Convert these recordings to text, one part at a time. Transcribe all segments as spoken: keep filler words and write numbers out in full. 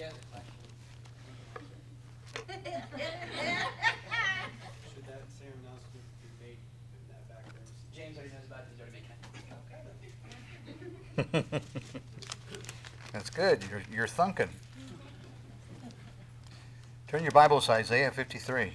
together. Should that same announcement be made in that back there? James already knows about it. He's already making it. That's good. You're, you're thunking. Turn your Bibles to Isaiah fifty-three.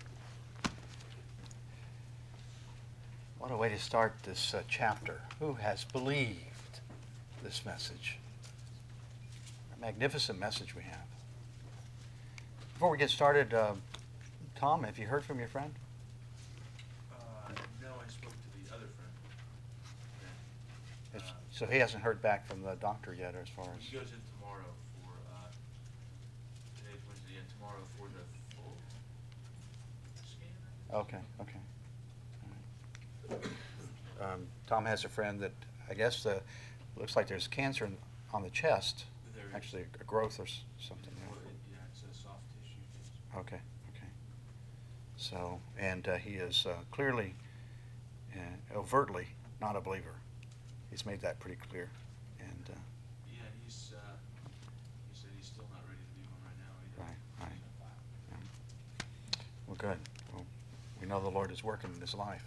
What a way to start this uh, chapter. Who has believed this message? A magnificent message we have. Before we get started, uh, Tom, have you heard from your friend? Uh, no, I spoke to the other friend. It's- Uh, so he hasn't heard back from the doctor yet as far as... He goes in tomorrow for, uh, today's Wednesday, yeah, tomorrow for the full scan, I guess. Okay, okay. All right. Um, Tom has a friend that, I guess, uh, looks like there's cancer in, on the chest. There is. Actually, a growth or s- something. Well, Yeah. it- Yeah, it's a soft tissue cancer. Okay, okay. So, and uh, he is uh, clearly, uh, overtly not a believer. He's made that pretty clear. And, uh, Yeah, he's, uh, he said he's still not ready to be one right now either. right, right. Yeah. Well, good. Well, we know the Lord is working in his life.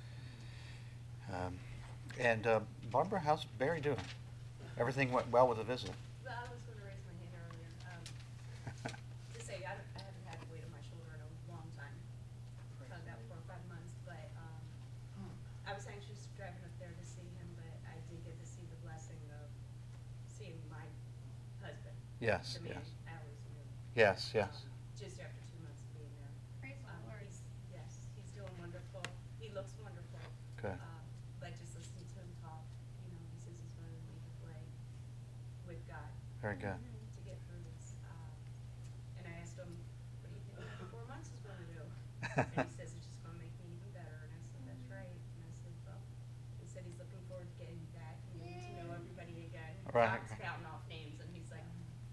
Um, and uh, Barbara, how's Barry doing? Everything went well with the visit? Well, I was going to raise my hand earlier, um, to say I, don't- I haven't had weight on my shoulder in a long time, probably about four or five months, but, um, I was anxious driving up there to see him, but I did get to see the blessing of seeing my husband. Yes, The man yes. I always knew. Yes, yes. um, Just after two months of being there. Praise the Um, Lord. he's, yes, he's doing wonderful. He looks wonderful. Good. Um, But just listening to him talk, you know, he says he's going to make a play with God Very good. to get through this. Um, and I asked him, what do you think four months is going to do? And he says it's just going to make me even better. And I said, that's right. And I said, well, he said he's looking forward to getting back and getting to know everybody again. Right. Doc's spouting off names, and he's like,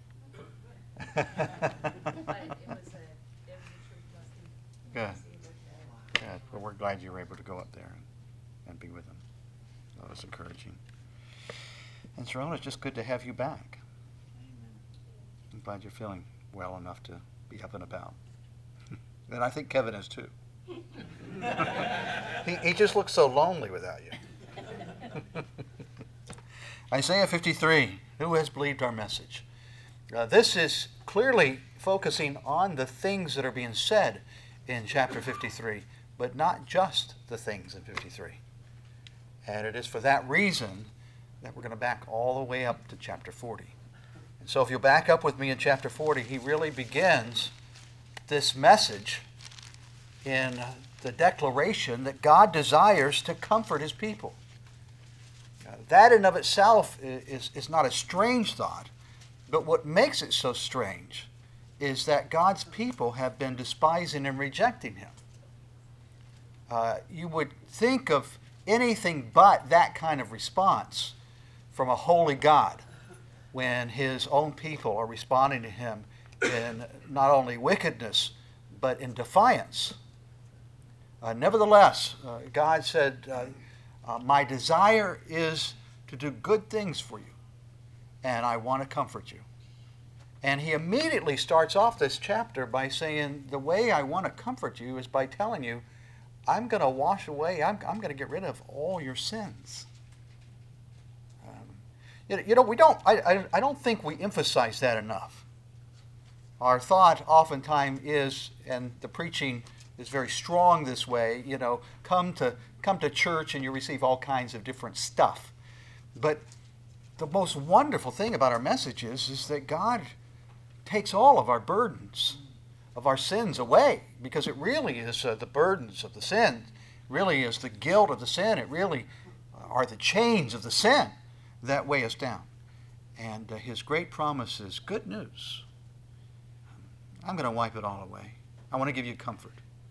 but it was a, it was a true blessing. to Good. see him with that. Good. Well, we're glad you were able to go up there and, and be with him. That was encouraging. And Sharon, it's just good to have you back. I'm glad you're feeling well enough to be up and about. And I think Kevin is too. he, he just looks so lonely without you. Isaiah fifty-three, who has believed our message? Uh, this is clearly focusing on the things that are being said in chapter fifty-three, but not just the things in fifty-three. And it is for that reason that we're going to back all the way up to chapter forty. And so if you'll back up with me in chapter forty, he really begins this message in the declaration that God desires to comfort his people. Uh, that in of itself is, is not a strange thought, but what makes it so strange is that God's people have been despising and rejecting him. Uh, you would think of anything but that kind of response from a holy God when his own people are responding to him in not only wickedness, but in defiance. Uh, nevertheless, uh, God said, uh, uh, my desire is to do good things for you, and I want to comfort you. And he immediately starts off this chapter by saying, the way I want to comfort you is by telling you, I'm going to wash away, I'm, I'm going to get rid of all your sins. Um, you, know, you know, we don't, I, I, I don't think we emphasize that enough. Our thought oftentimes is, and the preaching is very strong this way, you know, come to, come to church and you receive all kinds of different stuff. But the most wonderful thing about our message is, is that God takes all of our burdens of our sins away, because it really is uh, the burdens of the sin, really is the guilt of the sin, it really are the chains of the sin that weigh us down. And uh, his great promise is good news. I'm going to wipe it all away. I want to give you comfort.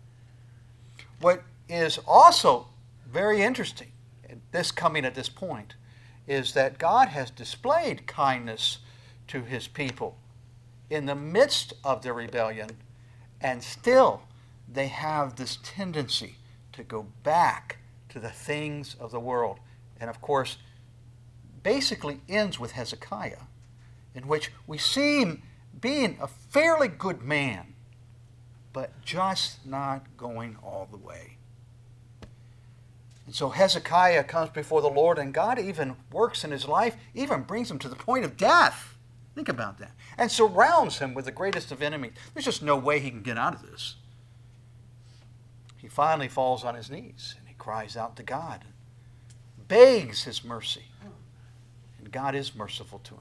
What is also very interesting, this coming at this point, is that God has displayed kindness to his people in the midst of their rebellion, and still they have this tendency to go back to the things of the world. And of course, basically ends with Hezekiah, in which we see him being a fairly good man, but just not going all the way. And so Hezekiah comes before the Lord, and God even works in his life, even brings him to the point of death. Think about that. And surrounds him with the greatest of enemies. There's just no way he can get out of this. He finally falls on his knees, and he cries out to God, begs his mercy. And God is merciful to him.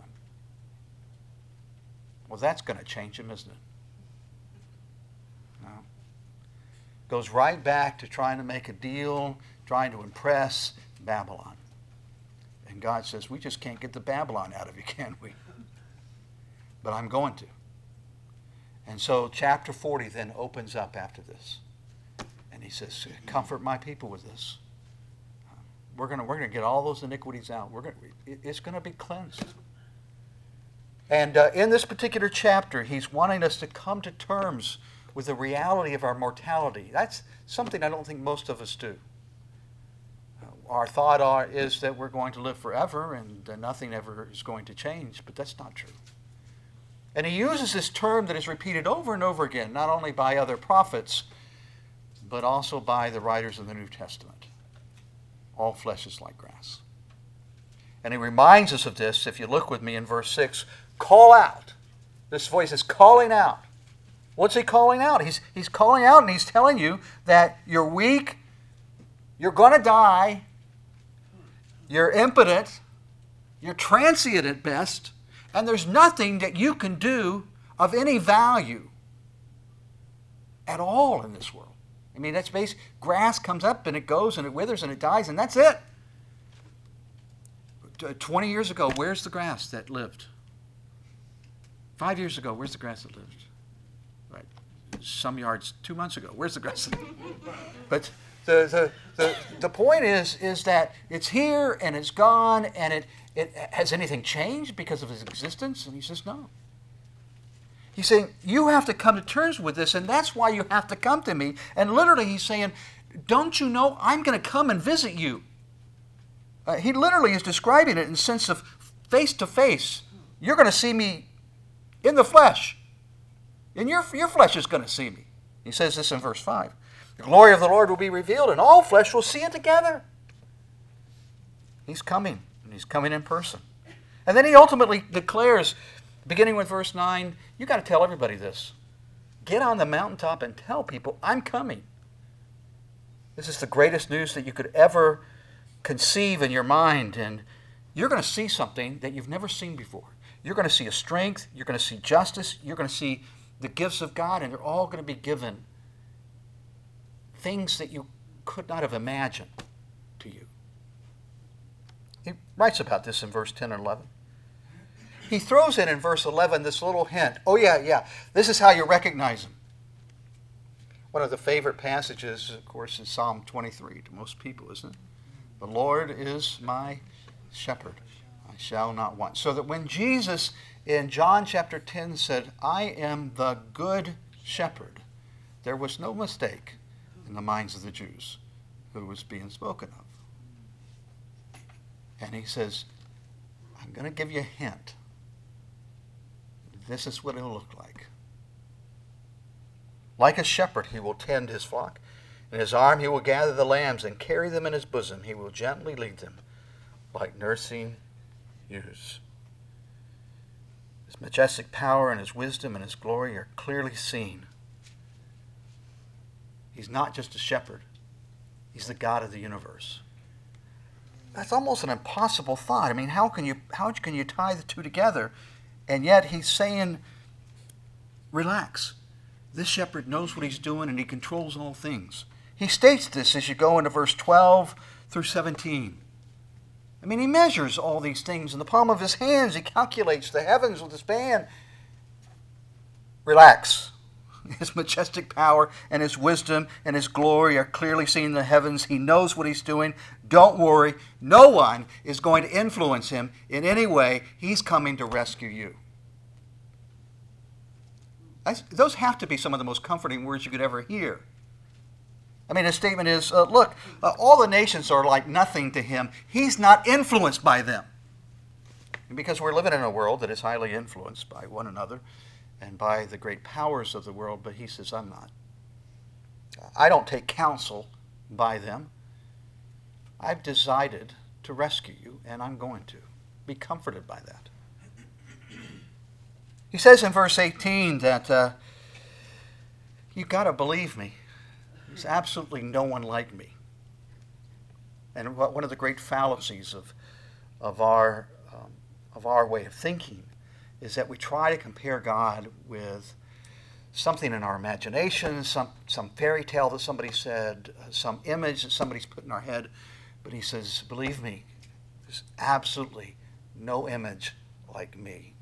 Well, that's going to change him, isn't it? No. Goes right back to trying to make a deal, trying to impress Babylon. And God says, we just can't get the Babylon out of you, can we? But I'm going to. And so chapter forty then opens up after this. And he says, comfort my people with this. We're going to we're going to get all those iniquities out. We're going to, it's going to be cleansed. And uh, in this particular chapter, he's wanting us to come to terms with the reality of our mortality. That's something I don't think most of us do. Uh, our thought are, is that we're going to live forever and uh, nothing ever is going to change, but that's not true. And he uses this term that is repeated over and over again, not only by other prophets, but also by the writers of the New Testament. All flesh is like grass. And he reminds us of this, if you look with me in verse six, call out. This voice is calling out. What's he calling out? He's, he's calling out and he's telling you that you're weak, you're going to die, you're impotent, you're transient at best, and there's nothing that you can do of any value at all in this world. I mean, that's basic. Grass comes up and it goes and it withers and it dies and that's it. twenty years ago, where's the grass that lived? Five years ago, where's the grass that lived? Right. Some yards two months ago, where's the grass that lived? But the, the, the, the point is, is that it's here and it's gone, and it, it has anything changed because of its existence? And he says, no. He's saying, you have to come to terms with this, and that's why you have to come to me. And literally he's saying, don't you know I'm going to come and visit you? Uh, he literally is describing it in the sense of face to face. You're going to see me in the flesh. And your, your flesh is going to see me. He says this in verse five. The glory of the Lord will be revealed, and all flesh will see it together. He's coming, and he's coming in person. And then he ultimately declares, beginning with verse nine, you got to tell everybody this. Get on the mountaintop and tell people, I'm coming. This is the greatest news that you could ever conceive in your mind, and you're going to see something that you've never seen before. You're going to see a strength, you're going to see justice, you're going to see the gifts of God, and they're all going to be given things that you could not have imagined to you. He writes about this in verse ten and eleven. He throws in in verse eleven this little hint. Oh yeah, yeah, this is how you recognize him. One of the favorite passages, of course, is Psalm twenty-three to most people, isn't it? The Lord is my shepherd, I shall not want. So that when Jesus in John chapter ten said, I am the good shepherd, there was no mistake in the minds of the Jews who was being spoken of. And he says, I'm going to give you a hint. This is what it'll look like. Like a shepherd, he will tend his flock. In his arm he will gather the lambs and carry them in his bosom. He will gently lead them like nursing ewes. His majestic power and his wisdom and his glory are clearly seen. He's not just a shepherd. He's the God of the universe. That's almost an impossible thought. I mean, how can you how can you tie the two together? And yet he's saying, relax. This shepherd knows what he's doing and he controls all things. He states this as you go into verse twelve through seventeen. I mean, he measures all these things in the palm of his hands. He calculates the heavens with his span. Relax. His majestic power and his wisdom and his glory are clearly seen in the heavens. He knows what he's doing. Don't worry. No one is going to influence him in any way. He's coming to rescue you. That's, those have to be some of the most comforting words you could ever hear. I mean, his statement is, uh, look, uh, all the nations are like nothing to him. He's not influenced by them. And because we're living in a world that is highly influenced by one another, and by the great powers of the world, but he says, I'm not. I don't take counsel by them. I've decided to rescue you, and I'm going to. Be comforted by that. He says in verse eighteen that uh, you've got to believe me. There's absolutely no one like me. And what, one of the great fallacies of, of, our, um, of our way of thinking is that we try to compare God with something in our imagination, some, some fairy tale that somebody said, some image that somebody's put in our head. But he says, believe me, there's absolutely no image like me.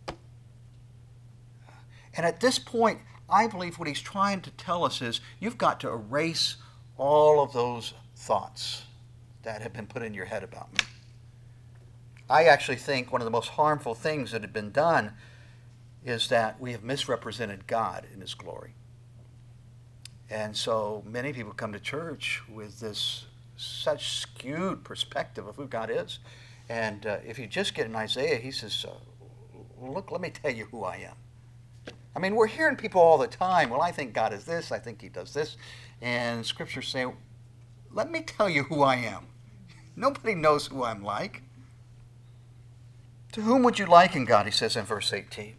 And at this point, I believe what he's trying to tell us is you've got to erase all of those thoughts that have been put in your head about me. I actually think one of the most harmful things that have been done is that we have misrepresented God in his glory. And so many people come to church with this such skewed perspective of who God is. And uh, if you just get in Isaiah, he says, uh, look, let me tell you who I am. I mean, we're hearing people all the time, well, I think God is this, I think he does this. And Scripture saying, let me tell you who I am. Nobody knows who I'm like. To whom would you liken God, he says in verse eighteen.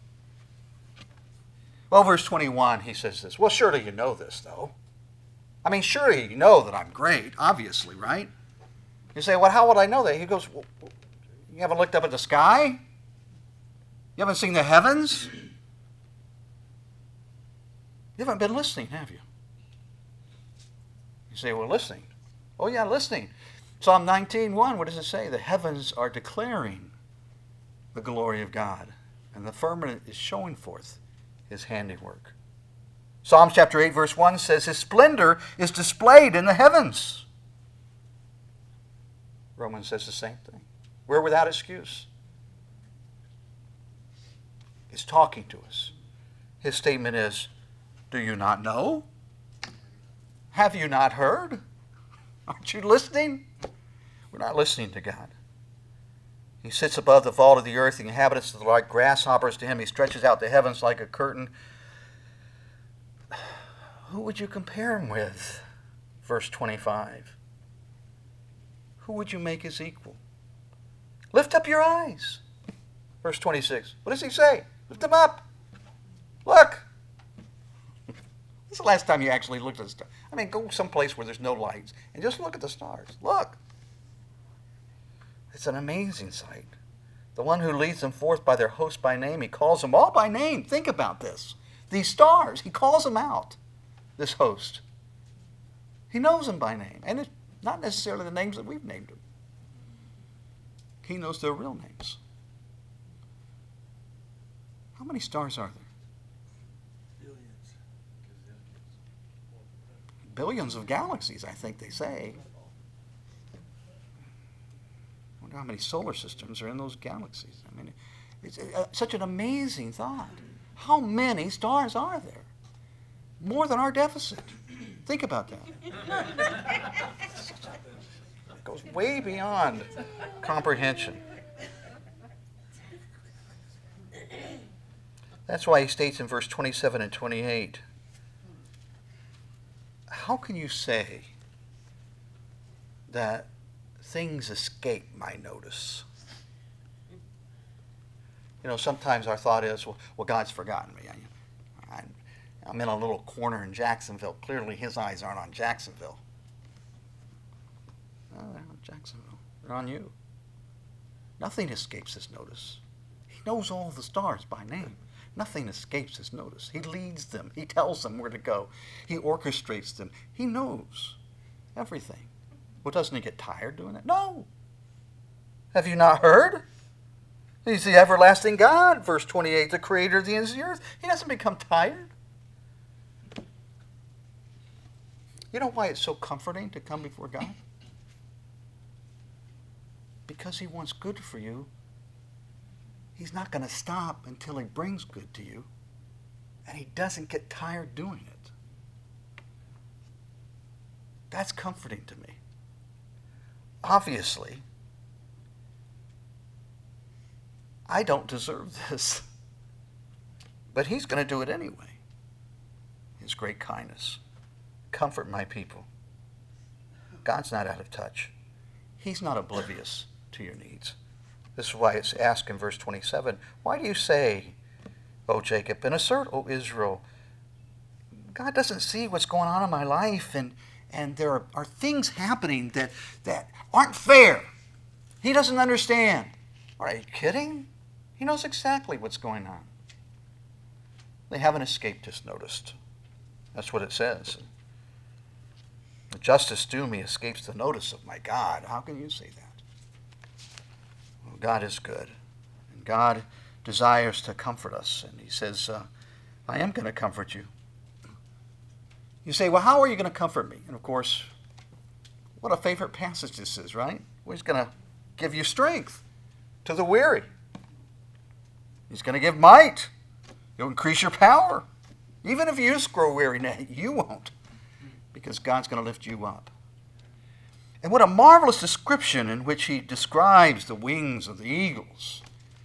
Well, verse twenty-one, he says this. Well, surely you know this, though. I mean, surely you know that I'm great, obviously, right? You say, well, how would I know that? He goes, well, you haven't looked up at the sky? You haven't seen the heavens? You haven't been listening, have you? You say, well, listening. Oh, yeah, listening. Psalm nineteen, one, what does it say? The heavens are declaring the glory of God, and the firmament is showing forth his handiwork. Psalms chapter eight, verse one says, his splendor is displayed in the heavens. Romans says the same thing. We're without excuse. He's talking to us. His statement is, do you not know? Have you not heard? Aren't you listening? We're not listening to God. He sits above the vault of the earth. The inhabitants are like grasshoppers to him. He stretches out the heavens like a curtain. Who would you compare him with? Verse twenty-five. Who would you make his equal? Lift up your eyes. Verse twenty-six. What does he say? Lift them up. Look. When's the last time you actually looked at the stars? I mean, go someplace where there's no lights and just look at the stars. Look. It's an amazing sight. The one who leads them forth by their host by name, he calls them all by name. Think about this. These stars, he calls them out, this host. He knows them by name. And it's not necessarily the names that we've named them. He knows their real names. How many stars are there? Billions of galaxies, I think they say. I wonder how many solar systems are in those galaxies. I mean, it's uh, such an amazing thought. How many stars are there? More than our deficit. Think about that. It goes way beyond comprehension. That's why he states in verse twenty-seven and twenty-eight, how can you say that things escape my notice? You know, sometimes our thought is, well, well God's forgotten me. I, I, I'm in a little corner in Jacksonville. Clearly his eyes aren't on Jacksonville. No, they're on Jacksonville. They're on you. Nothing escapes his notice. He knows all the stars by name. Nothing escapes his notice. He leads them. He tells them where to go. He orchestrates them. He knows everything. Well, doesn't he get tired doing it? No. Have you not heard? He's the everlasting God, verse twenty-eight, the creator of the ends of the earth. He doesn't become tired. You know why it's so comforting to come before God? Because he wants good for you. He's not going to stop until he brings good to you. And he doesn't get tired doing it. That's comforting to me. Obviously, I don't deserve this. But he's going to do it anyway. His great kindness. Comfort my people. God's not out of touch. He's not oblivious to your needs. This is why it's asked in verse twenty-seven, why do you say, O Jacob, and assert, O Israel, God doesn't see what's going on in my life, and, and there are, are things happening that, that aren't fair. He doesn't understand. Are you kidding? He knows exactly what's going on. They haven't escaped his notice. That's what it says. The justice due me escapes the notice of my God. How can you say that? Well, God is good. And God desires to comfort us. And he says, uh, I am going to comfort you. You say, well, how are you going to comfort me? And of course, what a favorite passage this is, right? Well, he's going to give you strength to the weary. He's going to give might. He'll increase your power. Even if you grow weary, you won't, because God's going to lift you up. And what a marvelous description in which he describes the wings of the eagles.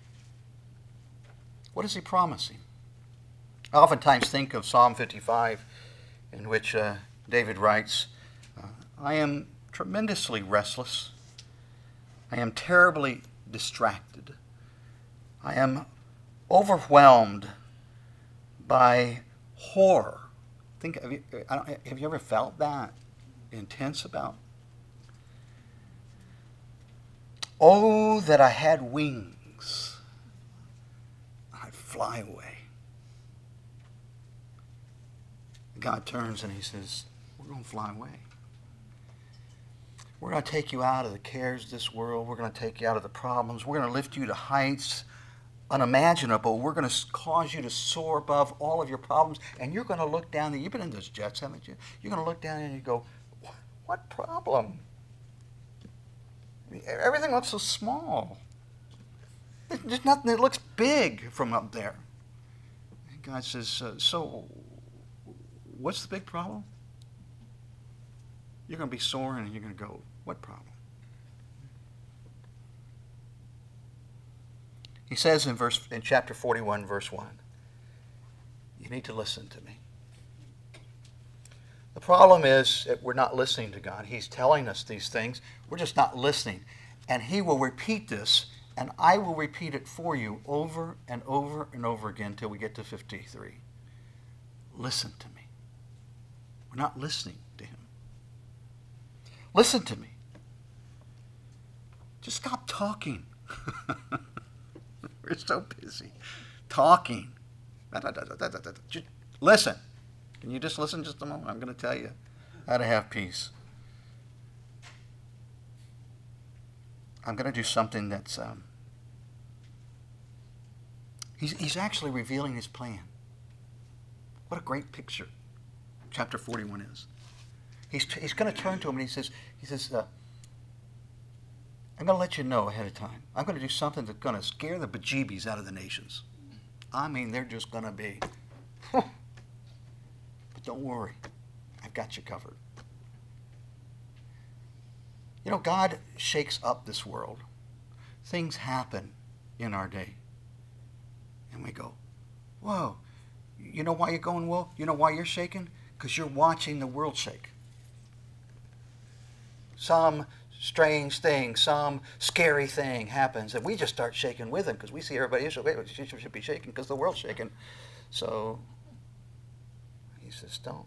What is he promising? I oftentimes think of Psalm fifty-five, in which uh, David writes, uh, I am tremendously restless. I am terribly distracted. I am overwhelmed by horror. Think, have you, I don't, have you ever felt that intense about? Oh, that I had wings. I'd fly away. God turns and he says, we're going to fly away. We're going to take you out of the cares of this world. We're going to take you out of the problems. We're going to lift you to heights unimaginable. We're going to cause you to soar above all of your problems. And you're going to look down. You've been in those jets, haven't you? You're going to look down and you go, what problem? I mean, everything looks so small. There's nothing that looks big from up there. And God says, uh, so what's the big problem? You're going to be soaring and you're going to go, what problem? He says in verse in chapter forty-one, verse one, you need to listen to me. The problem is that we're not listening to God. He's telling us these things. We're just not listening. And he will repeat this, and I will repeat it for you over and over and over again until we get to fifty-three. Listen to me. We're not listening to him. Listen to me. Just stop talking. We're so busy talking. Just listen. Can you just listen just a moment? I'm going to tell you how to have peace. I'm going to do something that's... Um, he's, he's actually revealing his plan. What a great picture chapter forty-one is. He's, he's going to turn to him and he says, he says, uh, I'm going to let you know ahead of time. I'm going to do something that's going to scare the bejeebies out of the nations. I mean, they're just going to be... But don't worry. I've got you covered. You know, God shakes up this world. Things happen in our day. And we go, whoa. You know why you're going, whoa? You know why you're shaking? Because you're watching the world shake. Some strange thing, some scary thing happens, and we just start shaking with them because we see everybody else, okay, she should be shaking because the world's shaking. So he says, don't.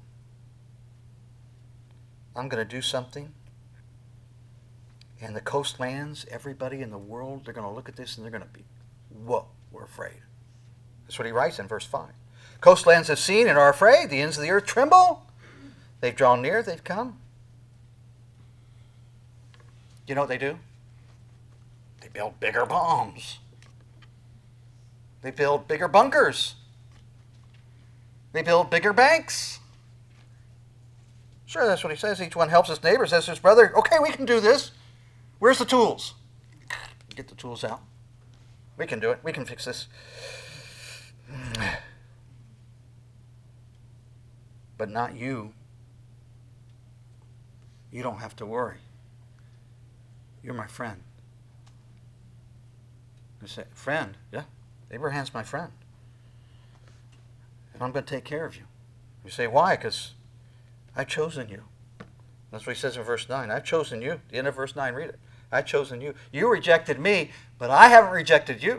I'm going to do something. And the coastlands, everybody in the world, they're going to look at this and they're going to be, whoa, we're afraid. That's what he writes in verse five. Coastlands have seen and are afraid. The ends of the earth tremble. They've drawn near, they've come. You know what they do? They build bigger bombs. They build bigger bunkers. They build bigger banks. Sure, that's what he says. Each one helps his neighbor, says to his brother, okay, we can do this. Where's the tools? Get the tools out. We can do it. We can fix this. But not you. You don't have to worry. You're my friend. I say, friend? Yeah, Abraham's my friend. I'm going to take care of you. You say, why? Because I've chosen you. That's what he says in verse nine. I've chosen you. The end of verse nine, read it. I've chosen you. You rejected me, but I haven't rejected you.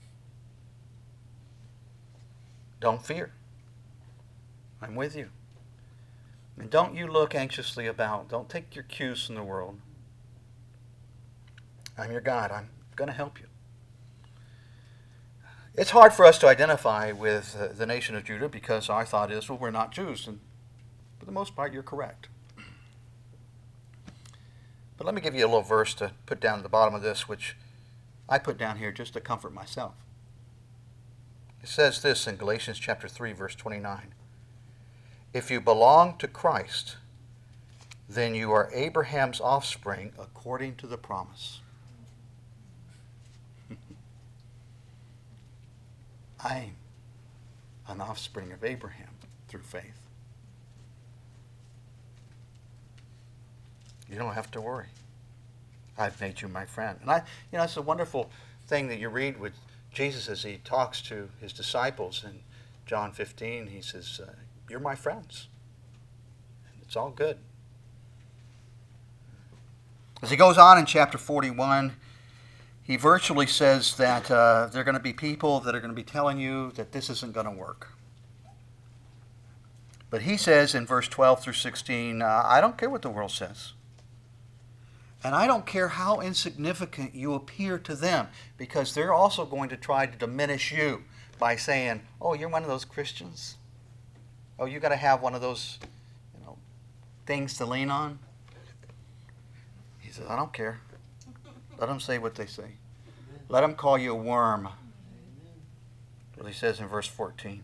Don't fear. I'm with you. And don't you look anxiously about. Don't take your cues from the world. I'm your God. I'm going to help you. It's hard for us to identify with uh, the nation of Judah because our thought is, well, we're not Jews. And for the most part, you're correct. But let me give you a little verse to put down at the bottom of this, which I put down here just to comfort myself. It says this in Galatians chapter three, verse twenty-nine. If you belong to Christ, then you are Abraham's offspring according to the promise. I'm an offspring of Abraham through faith. You don't have to worry. I've made you my friend. And I, you know, it's a wonderful thing that you read with Jesus as he talks to his disciples in John fifteen. He says, uh, you're my friends. And it's all good. As he goes on in chapter forty-one, he virtually says that uh, there are going to be people that are going to be telling you that this isn't going to work. But he says in verse twelve through sixteen, uh, I don't care what the world says. And I don't care how insignificant you appear to them, because they're also going to try to diminish you by saying, oh, you're one of those Christians? Oh, you got to have one of those, you know, things to lean on? He says, I don't care. Let them say what they say. Let them call you a worm. That's what he says in verse fourteen.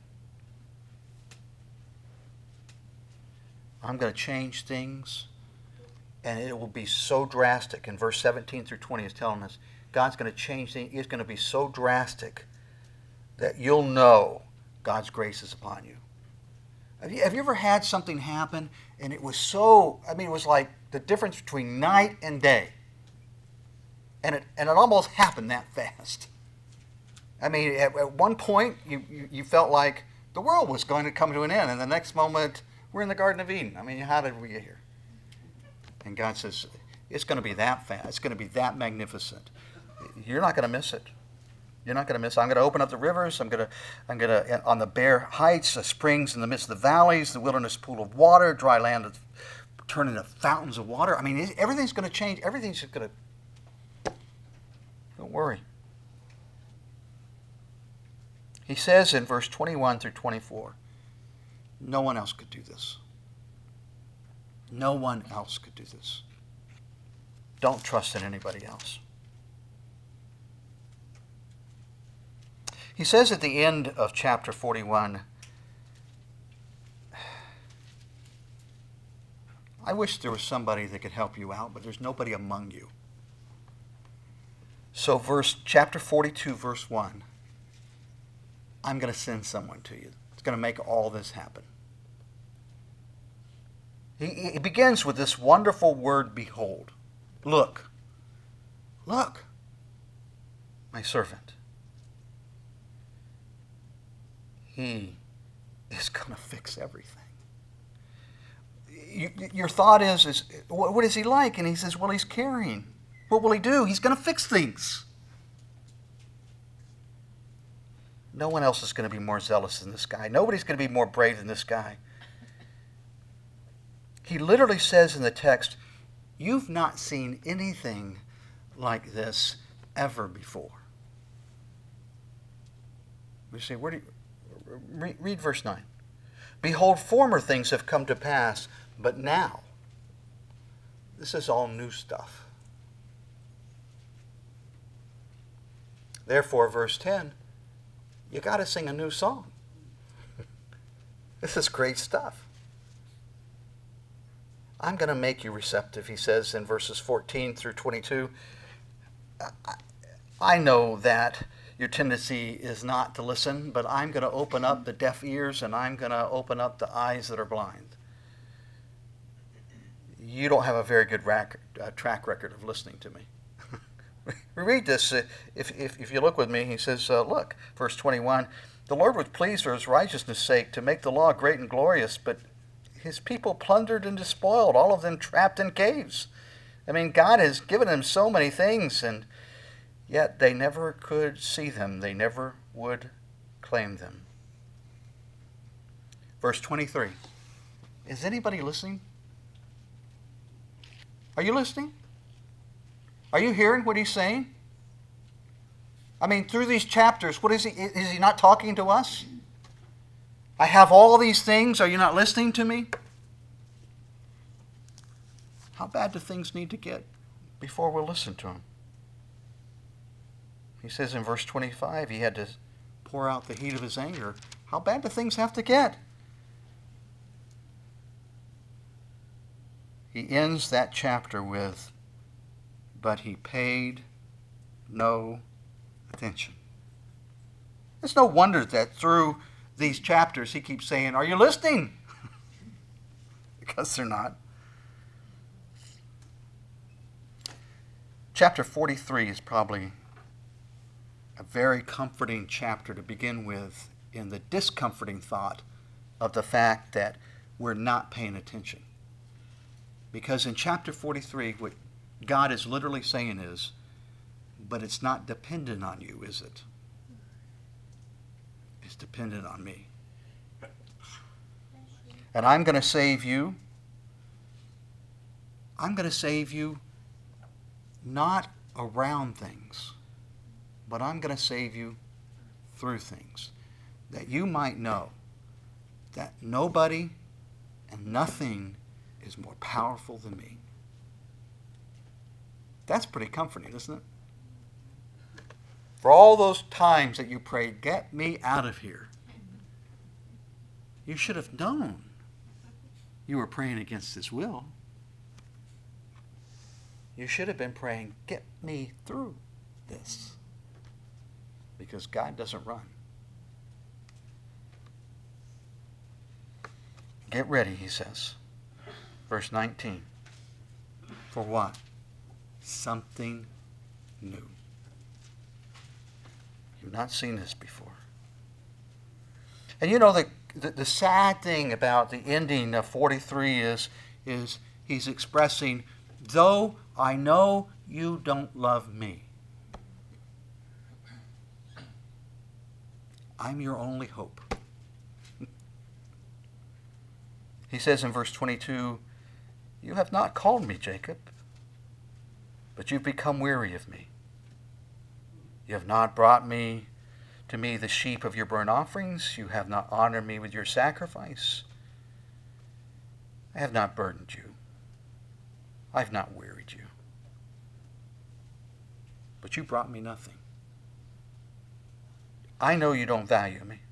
I'm going to change things, and it will be so drastic. In verse seventeen through twenty is telling us God's going to change things. It's going to be so drastic that you'll know God's grace is upon you. Have you, have you ever had something happen, and it was so, I mean, it was like the difference between night and day. And it, and it almost happened that fast. I mean, at, at one point, you, you, you felt like the world was going to come to an end, and the next moment, we're in the Garden of Eden. I mean, how did we get here? And God says, it's going to be that fast. It's going to be that magnificent. You're not going to miss it. You're not going to miss it. I'm going to open up the rivers. I'm going to, I'm going to, on the bare heights, the springs in the midst of the valleys, the wilderness pool of water, dry land turn into fountains of water. I mean, everything's going to change. Everything's just going to, don't worry. He says in verse twenty-one through twenty-four, no one else could do this. No one else could do this. Don't trust in anybody else. He says at the end of chapter forty-one, I wish there was somebody that could help you out, but there's nobody among you. So verse chapter forty-two, verse one, I'm going to send someone to you. It's going to make all this happen. He, he begins with this wonderful word, behold. Look. Look. My servant. He is going to fix everything. You, your thought is, is what, what is he like? And he says, well, he's caring. What will he do? He's going to fix things. No one else is going to be more zealous than this guy. Nobody's going to be more brave than this guy. He literally says in the text, you've not seen anything like this ever before. We say, where do you, read, read verse nine. Behold, former things have come to pass, but now, this is all new stuff. Therefore, verse ten, you got to sing a new song. This is great stuff. I'm going to make you receptive, he says in verses fourteen through twenty-two. I, I know that your tendency is not to listen, but I'm going to open up the deaf ears and I'm going to open up the eyes that are blind. You don't have a very good rack, uh, track record of listening to me. We read this, uh, if, if, if you look with me, he says, uh, look, verse twenty-one, The Lord was pleased for his righteousness' sake to make the law great and glorious, but his people plundered and despoiled, all of them trapped in caves. I mean, God has given them so many things, and yet they never could see them. They never would claim them. Verse twenty-three. Is anybody listening? Are you listening? Are you hearing what he's saying? I mean, through these chapters, what is he? Is he not talking to us? I have all these things. Are you not listening to me? How bad do things need to get before we'll listen to him? He says in verse twenty-five, he had to pour out the heat of his anger. How bad do things have to get? He ends that chapter with, but he paid no attention. It's no wonder that through these chapters he keeps saying, are you listening? Because they're not. Chapter forty-three is probably a very comforting chapter to begin with in the discomforting thought of the fact that we're not paying attention. Because in chapter forty-three, what God is literally saying is, but it's not dependent on you, is it? It's dependent on me. And I'm going to save you. I'm going to save you not around things, but I'm going to save you through things, that you might know that nobody and nothing is more powerful than me. That's pretty comforting, isn't it? For all those times that you prayed, get me out of here, you should have known you were praying against his will. You should have been praying, get me through this. Because God doesn't run. Get ready, he says. Verse nineteen. For what? Something new. You've not seen this before. And you know, the, the, the sad thing about the ending of forty-three is, is he's expressing, though I know you don't love me, I'm your only hope. He says in verse twenty-two, you have not called me Jacob, but you've become weary of me. You have not brought me to me the sheep of your burnt offerings. You have not honored me with your sacrifice. I have not burdened you. I have not wearied you. But you brought me nothing. I know you don't value me.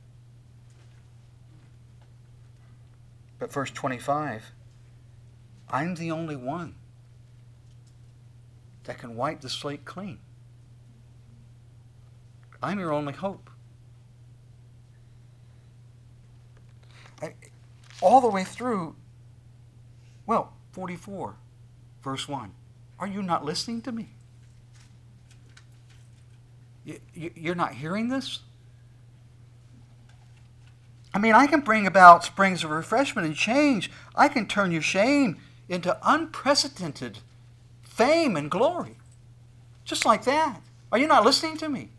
But verse twenty-five, I'm the only one that can wipe the slate clean. I'm your only hope. I, all the way through, well, forty-four, verse one. Are you not listening to me? You, you, you're not hearing this? I mean, I can bring about springs of refreshment and change. I can turn your shame into unprecedented fame and glory. Just like that. Are you not listening to me?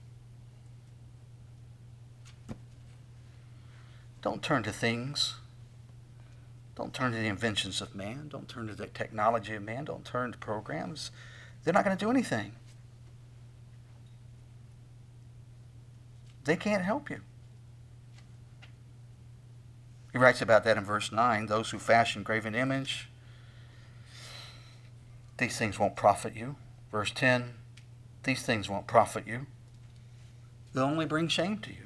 Don't turn to things. Don't turn to the inventions of man. Don't turn to the technology of man. Don't turn to programs. They're not going to do anything. They can't help you. He writes about that in verse nine. Those who fashion graven image, these things won't profit you. Verse ten, these things won't profit you. They'll only bring shame to you.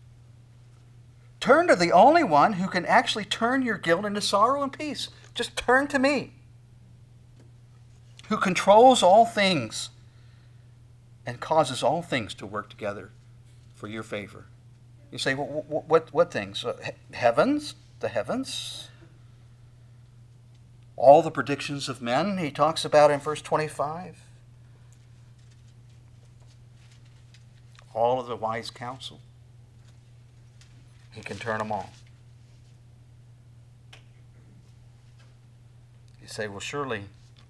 Turn to the only one who can actually turn your guilt into sorrow and peace. Just turn to me, who controls all things and causes all things to work together for your favor. You say, well, what, what, what things? Uh, he- heavens? The heavens? All the predictions of men he talks about in verse twenty-five. All of the wise counsel. He can turn them all. You say, well, surely,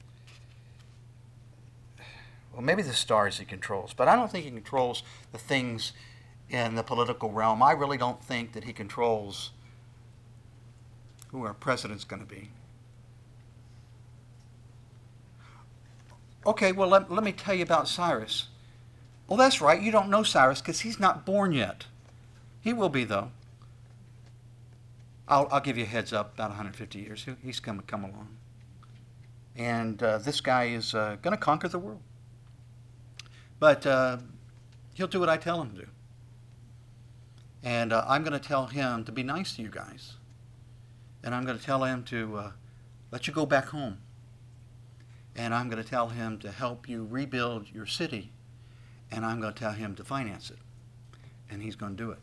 well, maybe the stars he controls, but I don't think he controls the things in the political realm. I really don't think that he controls who our president's going to be. Okay, well, let, let me tell you about Cyrus. Well, that's right. You don't know Cyrus because he's not born yet. He will be, though. I'll, I'll give you a heads up, about one hundred fifty years. He, he's going to come along. And uh, this guy is uh, going to conquer the world. But uh, he'll do what I tell him to do. And uh, I'm going to tell him to be nice to you guys. And I'm going to tell him to uh, let you go back home. And I'm going to tell him to help you rebuild your city. And I'm going to tell him to finance it. And he's going to do it.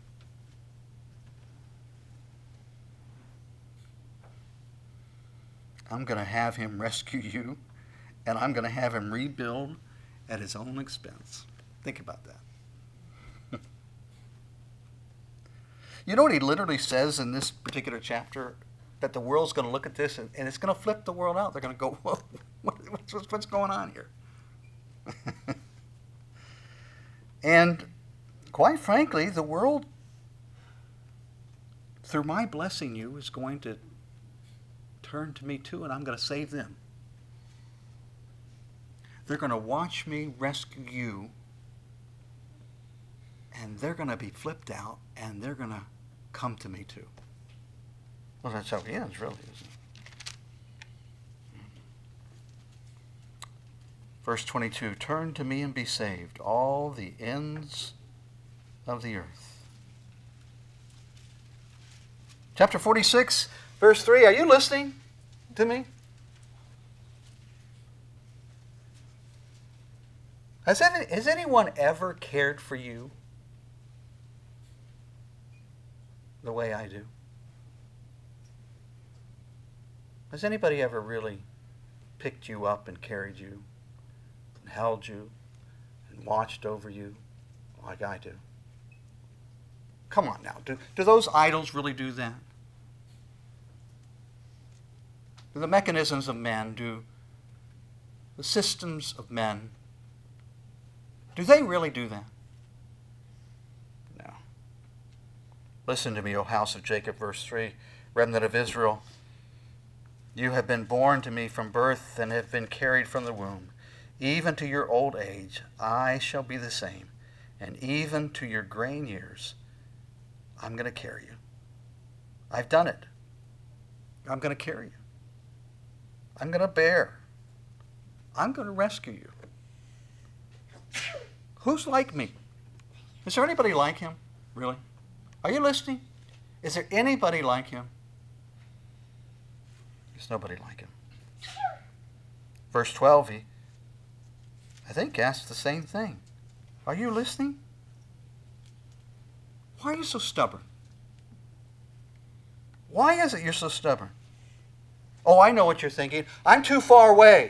I'm going to have him rescue you. And I'm going to have him rebuild at his own expense. Think about that. You know what he literally says in this particular chapter? That the world's going to look at this and, and it's going to flip the world out. They're going to go, whoa, what, what's, what's going on here? And quite frankly, the world, through my blessing you, is going to turn to me too, and I'm going to save them. They're going to watch me rescue you, and they're going to be flipped out, and they're going to come to me too. Well, that's how he ends, really, isn't it? Verse twenty-two, turn to me and be saved, all the ends of the earth. Chapter forty-six, verse three, are you listening to me? Has, any, has anyone ever cared for you the way I do? Has anybody ever really picked you up and carried you and held you and watched over you like I do? Come on now. Do, do those idols really do that? Do the mechanisms of men, do the systems of men, do they really do that? No. Listen to me, O house of Jacob, verse three, remnant of Israel. You have been born to me from birth and have been carried from the womb. Even to your old age, I shall be the same. And even to your graying years, I'm going to carry you. I've done it. I'm going to carry you. I'm going to bear. I'm going to rescue you. Who's like me? Is there anybody like him? Really? Are you listening? Is there anybody like him? There's nobody like him. Verse twelve, he, I think, asks the same thing. Are you listening? Why are you so stubborn? Why is it you're so stubborn? Oh, I know what you're thinking. I'm too far away.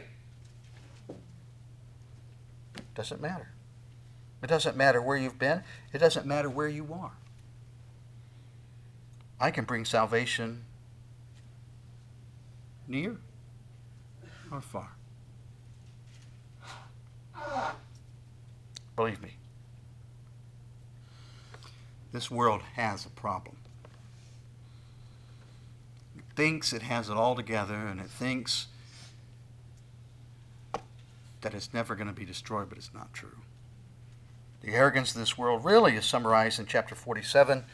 Doesn't matter. It doesn't matter where you've been. It doesn't matter where you are. I can bring salvation near or far. Believe me, this world has a problem. It thinks it has it all together, and it thinks that it's never going to be destroyed, but it's not true. The arrogance of this world really is summarized in chapter forty-seven.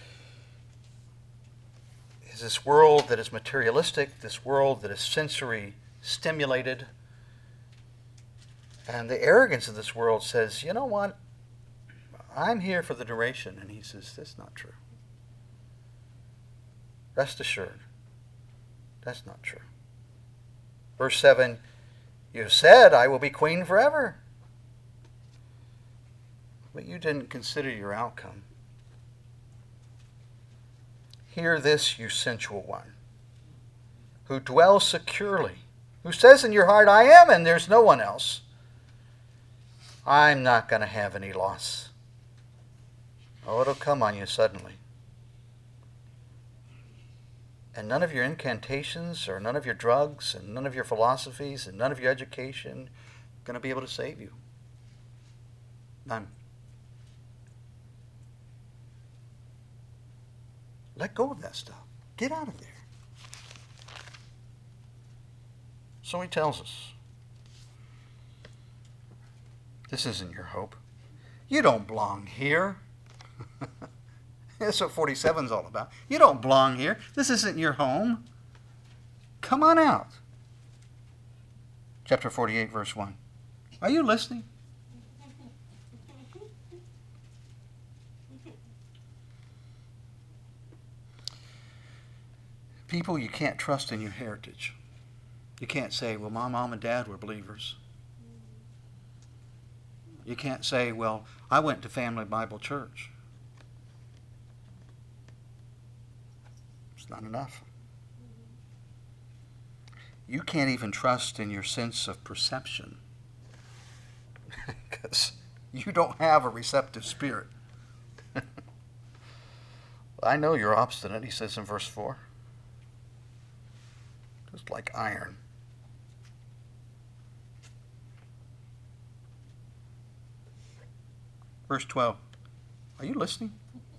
Is this world that is materialistic, this world that is sensory stimulated. And the arrogance of this world says, you know what? I'm here for the duration. And he says, that's not true. Rest assured, that's not true. Verse seven, you said, I will be queen forever. But you didn't consider your outcome. Hear this, you sensual one, who dwells securely, who says in your heart, I am, and there's no one else. I'm not going to have any loss. Oh, it'll come on you suddenly. And none of your incantations or none of your drugs and none of your philosophies and none of your education are going to be able to save you. None. Let go of that stuff. Get out of there. So he tells us, this isn't your hope. You don't belong here. That's what forty-seven is all about. You don't belong here. This isn't your home. Come on out. Chapter forty-eight, verse one. Are you listening? People you can't trust in your heritage. You can't say, well, my mom and dad were believers. You can't say, well, I went to Family Bible Church. It's not enough. You can't even trust in your sense of perception because you don't have a receptive spirit. I know you're obstinate, he says in verse four. Just like iron. Verse twelve. Are you listening?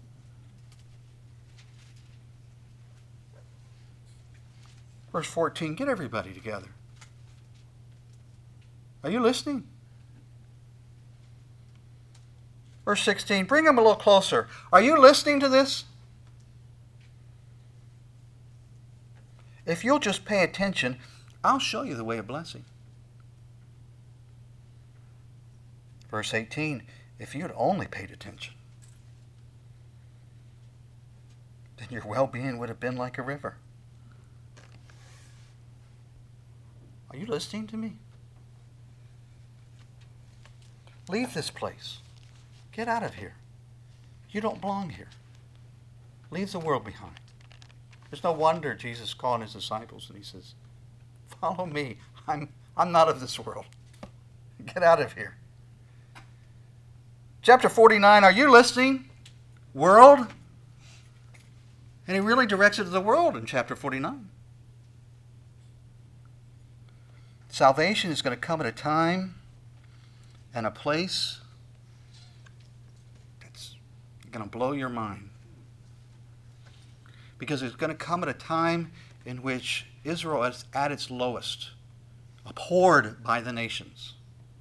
Verse fourteen. Get everybody together. Are you listening? Verse sixteen. Bring them a little closer. Are you listening to this? If you'll just pay attention, I'll show you the way of blessing. Verse eighteen. If you'd only paid attention, then your well-being would have been like a river. Are you listening to me? Leave this place. Get out of here. You don't belong here. Leave the world behind. There's no wonder Jesus called his disciples and he says, follow me. I'm, I'm not of this world. Get out of here. Chapter forty-nine, are you listening, world? And he really directs it to the world in chapter forty-nine. Salvation is going to come at a time and a place that's going to blow your mind. Because it's going to come at a time in which Israel is at its lowest, abhorred by the nations.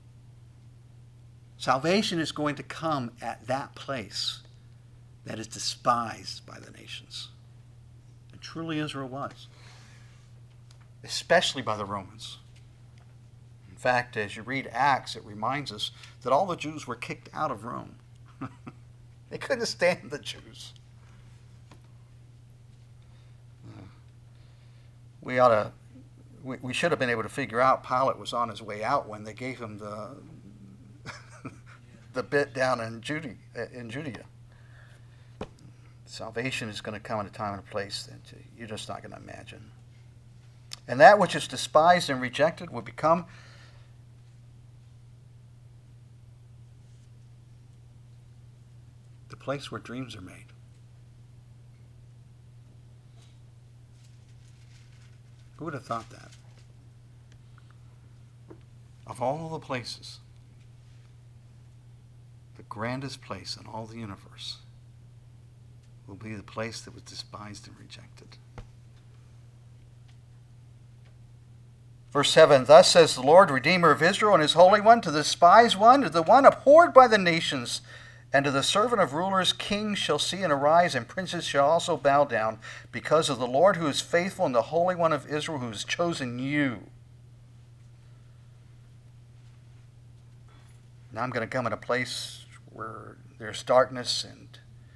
Salvation is going to come at that place that is despised by the nations. And truly Israel was. Especially by the Romans. In fact, as you read Acts, it reminds us that all the Jews were kicked out of Rome. They couldn't stand the Jews. We ought to, we, we should have been able to figure out Pilate was on his way out when they gave him the the bit down in Judea, in Judea. Salvation is going to come at a time and a place that you're just not going to imagine. And that which is despised and rejected will become the place where dreams are made. Who would have thought that? Of all the places, the grandest place in all the universe will be the place that was despised and rejected. Verse seven, thus says the Lord, Redeemer of Israel, and his Holy One, to the despised one, to the one abhorred by the nations, and to the servant of rulers, kings shall see and arise, and princes shall also bow down, because of the Lord who is faithful, and the Holy One of Israel who has chosen you. Now I'm going to come in a place where there's darkness, and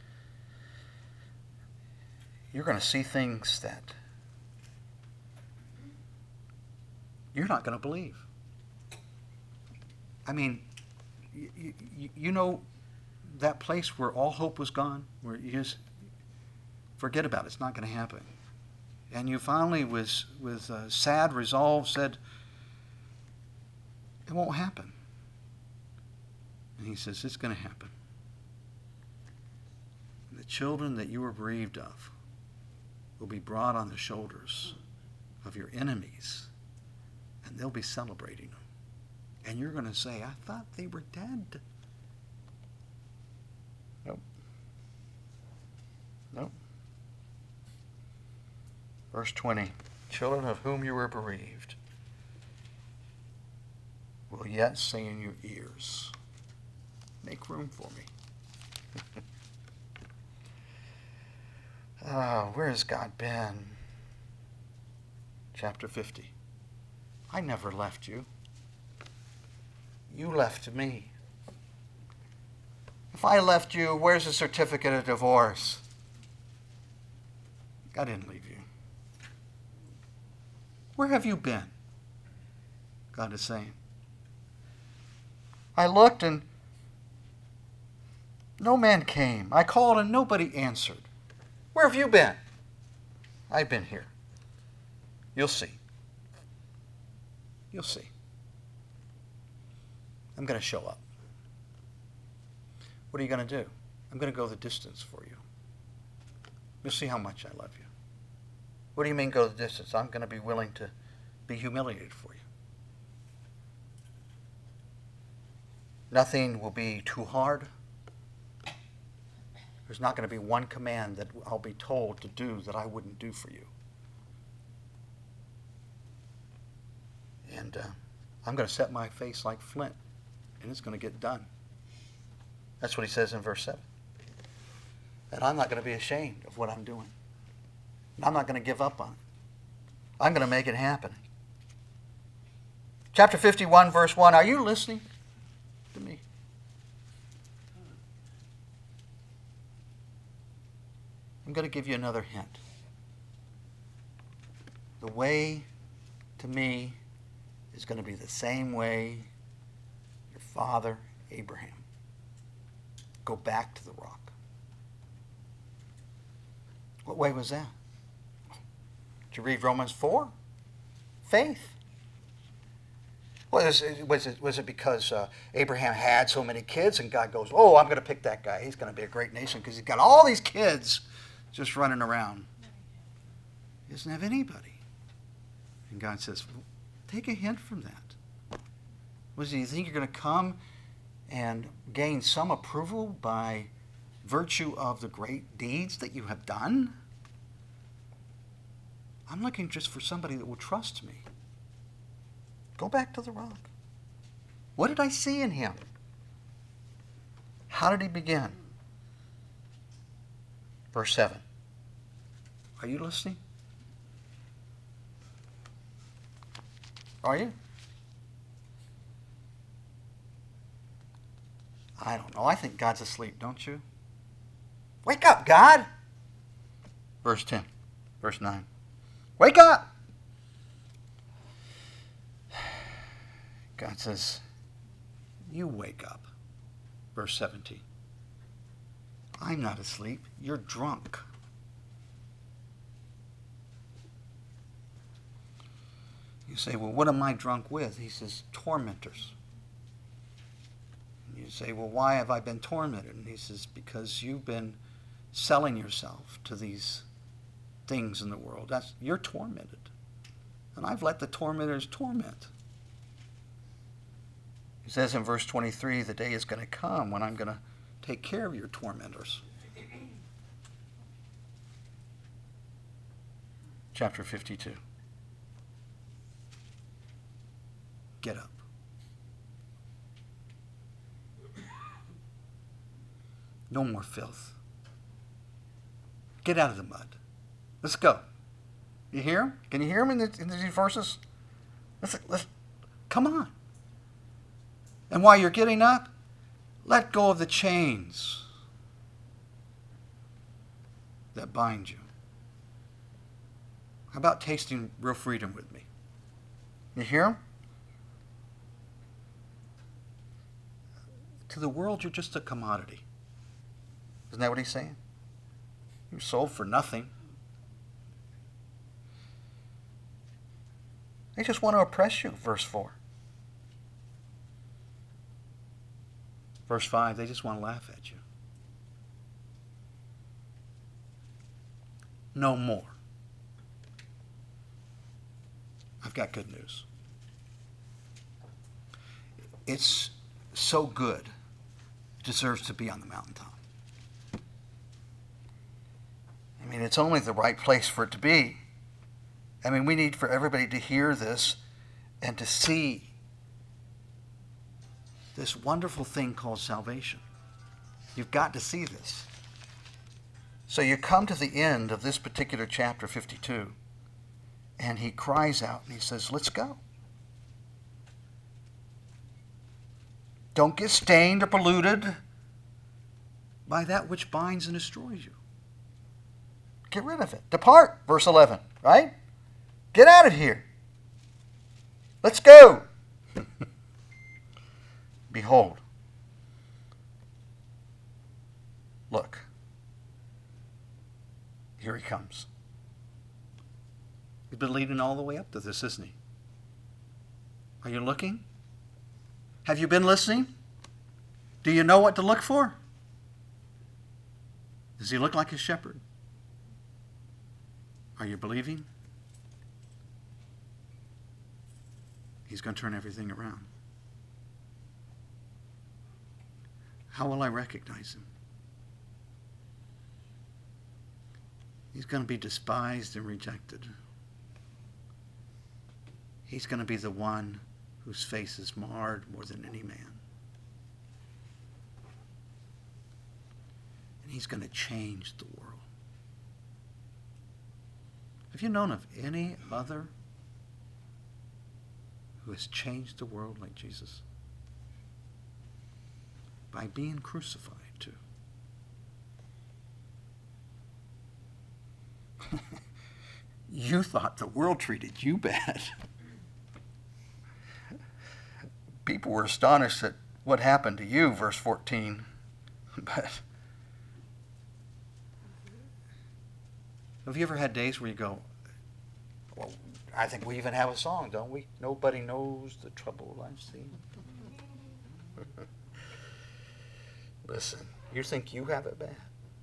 you're going to see things that you're not going to believe. I mean, you, you, you know that place where all hope was gone, where you just forget about it, it's not going to happen. And you finally, with, with uh, sad resolve, said, it won't happen. And he says, it's going to happen. The children that you were bereaved of will be brought on the shoulders of your enemies, and they'll be celebrating them. And you're going to say, I thought they were dead. Nope. Nope. Verse twenty, children of whom you were bereaved will yet say in your ears, make room for me. Ah, where has God been? Chapter fifty. I never left you. You left me. If I left you, where's the certificate of divorce? I didn't leave you. Where have you been? God is saying. I looked and no man came. I called and nobody answered. Where have you been? I've been here. You'll see. You'll see. I'm going to show up. What are you going to do? I'm going to go the distance for you. You'll see how much I love you. What do you mean go the distance? I'm going to be willing to be humiliated for you. Nothing will be too hard. There's not going to be one command that I'll be told to do that I wouldn't do for you. And uh, I'm going to set my face like flint, and it's going to get done. That's what he says in verse seven. And I'm not going to be ashamed of what I'm doing. And I'm not going to give up on it. I'm going to make it happen. Chapter fifty-one, verse one. Are you listening to me? I'm going to give you another hint. The way to me is going to be the same way your father Abraham. Go back to the rock. What way was that? Did you read Romans four? Faith. Was it, was it, was it because uh, Abraham had so many kids and God goes, oh, I'm going to pick that guy. He's going to be a great nation because he's got all these kids just running around. He doesn't have anybody. And God says, well, take a hint from that. Was do you think you're going to come and gain some approval by virtue of the great deeds that you have done? I'm looking just for somebody that will trust me. Go back to the rock. What did I see in him? How did he begin? Verse seven. Are you listening? Are you? I don't know. I think God's asleep, don't you? Wake up, God! Verse ten. Verse nine. Wake up! God says, you wake up. Verse seventeen. I'm not asleep. You're drunk. You say, well, what am I drunk with? He says, tormentors. And you say, well, why have I been tormented? And he says, because you've been selling yourself to these things in the world. That's, you're tormented. And I've let the tormentors torment. He says in verse twenty-three, the day is going to come when I'm going to take care of your tormentors. Chapter fifty-two. Get up. No more filth. Get out of the mud. Let's go. You hear him? Can you hear him in, the, in these verses? Let's, let's, come on. And while you're getting up, let go of the chains that bind you. How about tasting real freedom with me? You hear him? To the world, you're just a commodity. Isn't that what he's saying? You're sold for nothing. They just want to oppress you, verse four. Verse five, they just want to laugh at you. No more. I've got good news. It's so good, it deserves to be on the mountaintop. I mean, it's only the right place for it to be. I mean, we need for everybody to hear this and to see this wonderful thing called salvation. You've got to see this. So you come to the end of this particular chapter fifty-two, and he cries out and he says, let's go. Don't get stained or polluted by that which binds and destroys you. Get rid of it. Depart, verse eleven, right? Get out of here. Let's go. Behold. Look. Here he comes. He's been leading all the way up to this, isn't he? Are you looking? Have you been listening? Do you know what to look for? Does he look like a shepherd? Are you believing? He's going to turn everything around. How will I recognize him? He's going to be despised and rejected. He's going to be the one whose face is marred more than any man. And he's going to change the world. Have you known of any other who has changed the world like Jesus? By being crucified too. You thought the world treated you bad. People were astonished at what happened to you, verse fourteen. But have you ever had days where you go, well, I think we even have a song, don't we? Nobody knows the trouble I've seen. Listen, you think you have it bad?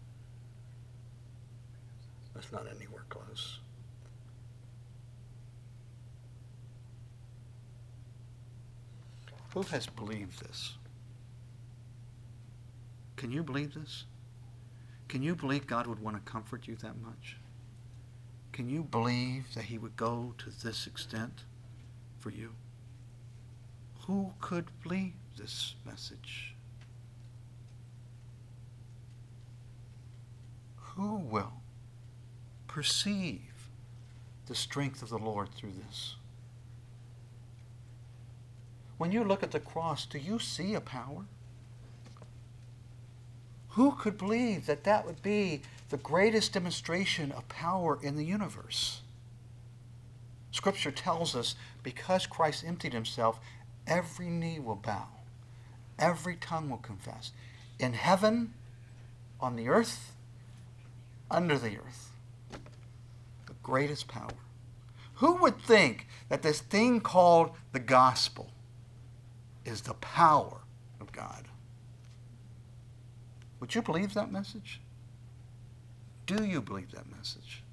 That's not anywhere close. Who has believed this? Can you believe this? Can you believe God would want to comfort you that much? Can you believe that he would go to this extent for you? Who could believe this message? Who will perceive the strength of the Lord through this? When you look at the cross, do you see a power? Who could believe that that would be the greatest demonstration of power in the universe? Scripture tells us because Christ emptied himself, every knee will bow, every tongue will confess. In heaven, on the earth, under the earth, the greatest power. Who would think that this thing called the gospel is the power of God? Would you believe that message? Do you believe that message?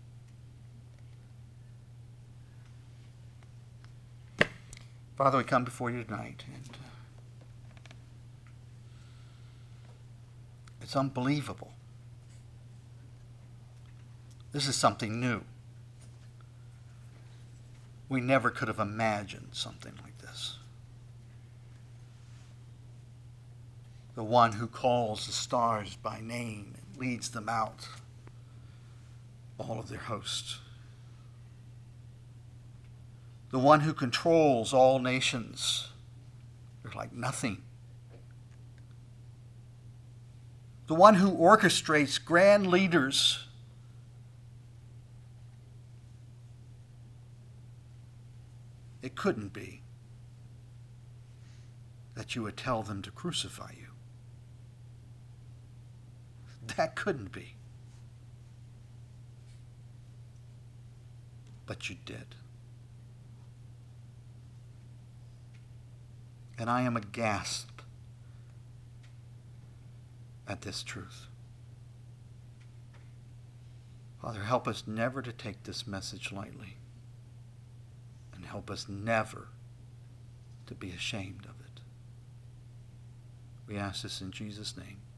Father, we come before you tonight, and it's unbelievable. This is something new. We never could have imagined something like this. The one who calls the stars by name and leads them out, all of their hosts. The one who controls all nations. They're like nothing. The one who orchestrates grand leaders. It couldn't be that you would tell them to crucify you. That couldn't be. But you did. And I am aghast at this truth. Father, help us never to take this message lightly. and help us never to be ashamed of it. We ask this in Jesus' name.